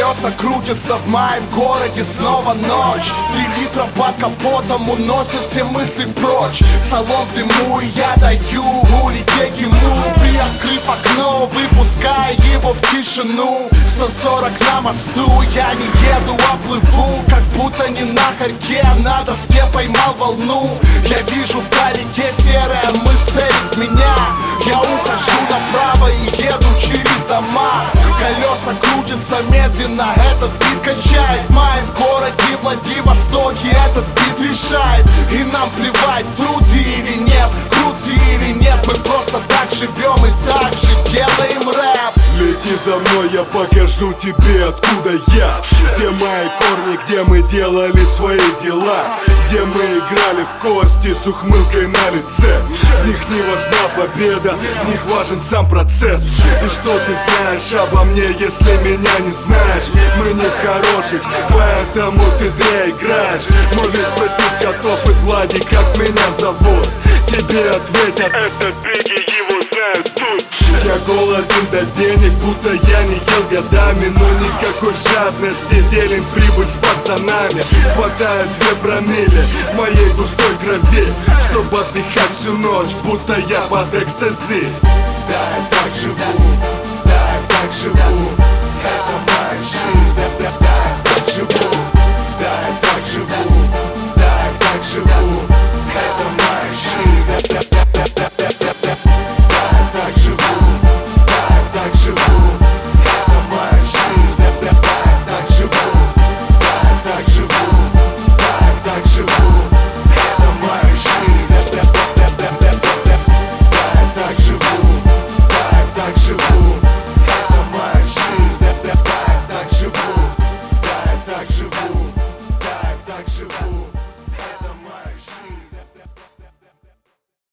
Колеса крутятся в моем городе, снова ночь. 3 литра под капотом уносят все мысли прочь. Салон в дыму, и я даю улететь ему, приоткрыв окно, выпуская его в тишину. 140 на мосту, я не еду, а плыву, как будто не на хорьке, на доске поймал волну. Я вижу вдалеке серая мышь целит в меня. Я ухожу направо и еду через дома. Колеса крутятся медленно, этот бит качает. В моем городе Владивостоке этот бит решает. И нам плевать, трудно или нет, круто или нет. Мы просто так живем и так же делаем рэп. Лети за мной, я покажу тебе, откуда я. Где мои корни, где мы делали свои дела, где мы играли в кости с ухмылкой на лице. В них не важна победа, в них важен сам процесс. И что ты знаешь обо мне, если меня не знаешь? Мы не хороших, поэтому ты зря играешь. Можешь спросить котов из Влади, как меня зовут. Тебе ответят: это Бигги, его знают тут. Я голоден до денег, будто я не ел годами. Но никакой жадности, делим прибыль с пацанами. Хватает 2 промилле в моей густой крови, чтобы отдыхать всю ночь, будто я под экстази. Да, я так живу, да, я так живу.